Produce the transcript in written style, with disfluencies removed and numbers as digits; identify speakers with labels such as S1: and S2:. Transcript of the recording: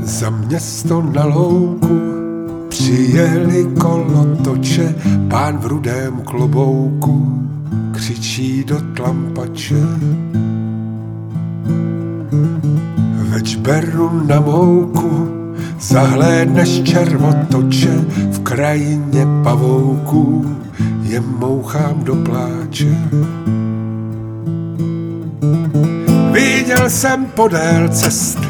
S1: Za město na louku přijeli kolotoče, pán v rudém klobouku křičí do tlampače. Več beru na mouku, zahlédneš červotoče, v krajině pavouků je mouchám do pláče. Viděl jsem podél cesty